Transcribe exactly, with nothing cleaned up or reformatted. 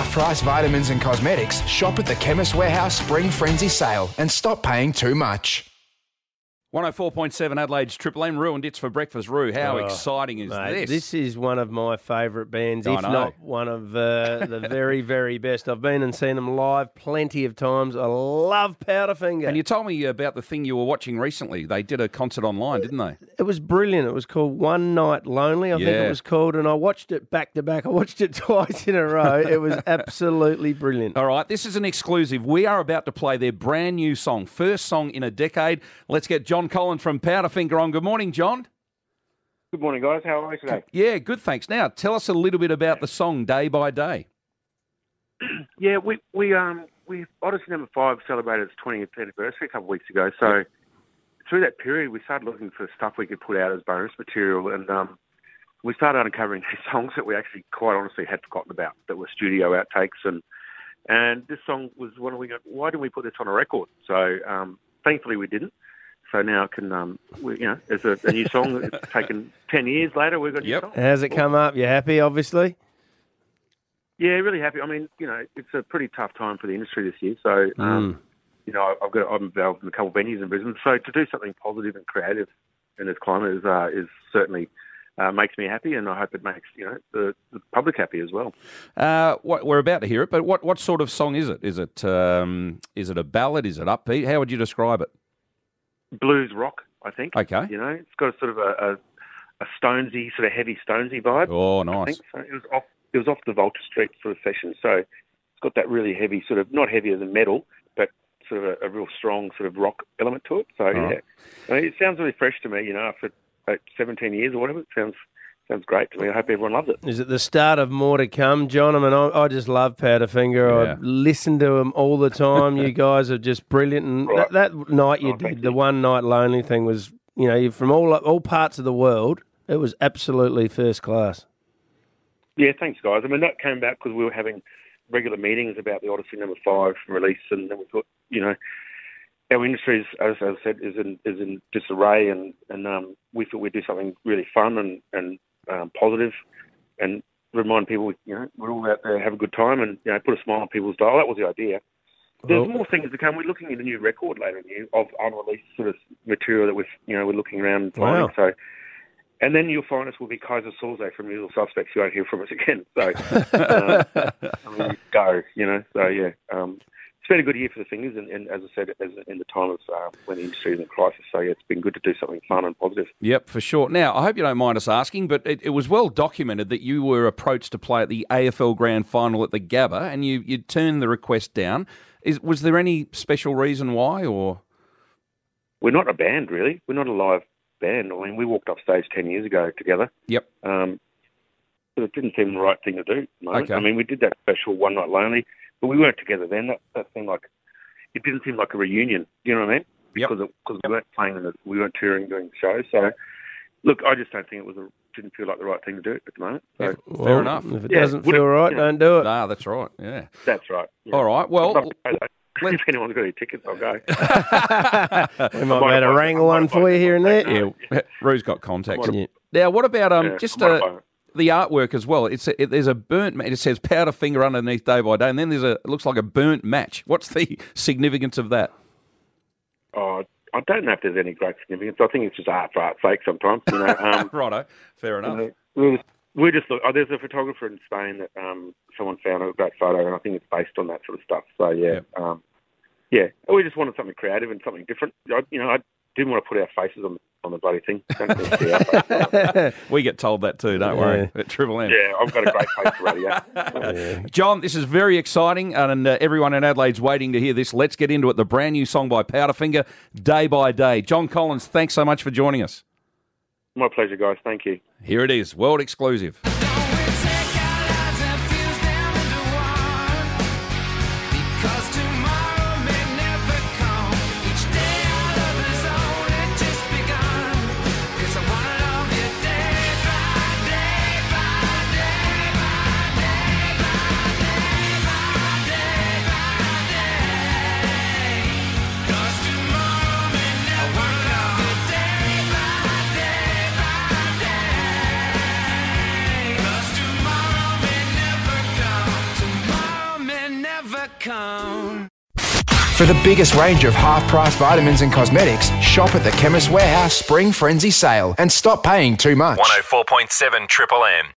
half-price vitamins and cosmetics, shop at the Chemist Warehouse Spring Frenzy sale and stop paying too much. one oh four point seven Adelaide's Triple M ruined it's for breakfast. Roo, how Oh, exciting is mate, this? This is one of my favourite bands, I if know. not one of uh, the very, very best. I've been and seen them live plenty of times. I love Powderfinger. And you told me about the thing you were watching recently. They did a concert online, didn't they? It was brilliant. It was called One Night Lonely, I think Yeah. it was called, and I watched it back to back. I watched it twice in a row. It was absolutely brilliant. All right, this is an exclusive. We are about to play their brand new song, first song in a decade. Let's get John Collins from Powderfinger on. Good morning, John. Good morning, guys. How are you today? Yeah, good, thanks. Now, tell us a little bit about the song Day by Day. Yeah, we we um we Odyssey Number Five celebrated its twentieth anniversary a couple of weeks ago. So through that period, we started looking for stuff we could put out as bonus material, and um, we started uncovering these songs that we actually, quite honestly, had forgotten about, that were studio outtakes, and and this song was one. We go, why didn't we put this on a record? So um, thankfully, we didn't. So now it can, um, we, you know, as a, a new song. It's taken ten years later. We've got a new Yep. song. How's it come up? You happy, obviously? Yeah, really happy. I mean, you know, it's a pretty tough time for the industry this year. So, um, you know, I've got I'm involved in a couple of venues in Brisbane. So to do something positive and creative in this climate is uh, is certainly uh, makes me happy, and I hope it makes you know the, the public happy as well. Uh, what, we're about to hear it, but what, what sort of song is it? Is it um, is it a ballad? Is it upbeat? How would you describe it? Blues rock, I think. Okay. You know, it's got a sort of a, a, a Stonesy, sort of heavy Stonesy vibe. Oh, I nice. think. So it was off. It was off the Volta Street sort of session. So it's got that really heavy sort of, not heavier than metal, but sort of a, a real strong sort of rock element to it. So Oh. yeah, I mean, it sounds really fresh to me. You know, after about seventeen years or whatever, it sounds sounds great to me. I hope everyone loves it. Is it the start of more to come, John? I mean, I, I just love Powderfinger. Yeah. I listen to them all the time. You guys are just brilliant. And Right. that, that night you Oh, thank did, the you. One Night Lonely thing was, you know, you're from all all parts of the world. It was absolutely first class. Yeah, thanks, guys. I mean, that came about because we were having regular meetings about the Odyssey Number Five release, and then we thought, you know, our industry, is, as I said, is in is in disarray, and and um, we thought we'd do something really fun and and um, positive, and remind people, you know, we're all out there, have a good time, and you know, put a smile on people's dial. That was the idea. There's Well- more things to come. We're looking at a new record later in the year of unreleased sort of material that we're, you know, we're looking around and finding. Wow. So, and then you'll find us will be Kaiser Soze from Usual Suspects. You won't hear from us again. So, uh, I mean, go, you know. So yeah, um, it's been a good year for the Fingers, and, and as I said, as in the time of uh, when the industry is in crisis. So yeah, it's been good to do something fun and positive. Yep, for sure. Now, I hope you don't mind us asking, but it, it was well documented that you were approached to play at the A F L Grand Final at the Gabba, and you, you turned the request down. Is, was there any special reason why, or...? We're not a band, really. We're not a live band. I mean, we walked off stage ten years ago together. Yep. Um, but it didn't seem the right thing to do. at the moment. Okay. I mean, we did that special One Night Lonely, but we weren't together then. That, that seemed like, it didn't seem like a reunion. Do you know what I mean? Yep. Because it, because we weren't playing in the, we weren't touring doing shows. So, look, I just don't think it was a, didn't feel like the right thing to do at the moment. So, Yeah. Well, Fair enough. If it Yeah, doesn't would feel it- right, yeah. don't do it. Ah, that's right, yeah. that's right. Yeah. All right, well... I'd love to go, though. If anyone's got any tickets, I'll go. We might be able to wrangle one for you here and there. Yeah, Rue's got contacts. Yeah. Now, what about um Yeah, just I might uh, buy it. the artwork as well? It's a, it, there's a burnt. ma- It says Powderfinger underneath Day by Day, and then there's a it looks like a burnt match. What's the significance of that? Oh, I don't know if there's any great significance. I think it's just art for art's sake sometimes. You know, um, Righto, fair enough. Uh, we just, we just look. Oh, there's a photographer in Spain that um, someone found a great photo, and I think it's based on that sort of stuff. So yeah, Yep. um, yeah. We just wanted something creative and something different. I, you know, I didn't want to put our faces on on the bloody thing. Don't need to see our faces. We get told that too. Don't worry. At Triple M. Yeah, I've got a great face for radio. John, this is very exciting, and uh, everyone in Adelaide's waiting to hear this. Let's get into it. The brand new song by Powderfinger, Day by Day. John Collins, thanks so much for joining us. My pleasure, guys. Thank you. Here it is, world exclusive. com. For the biggest range of half-price vitamins and cosmetics, shop at the Chemist Warehouse Spring Frenzy Sale and stop paying too much. one oh four point seven Triple M.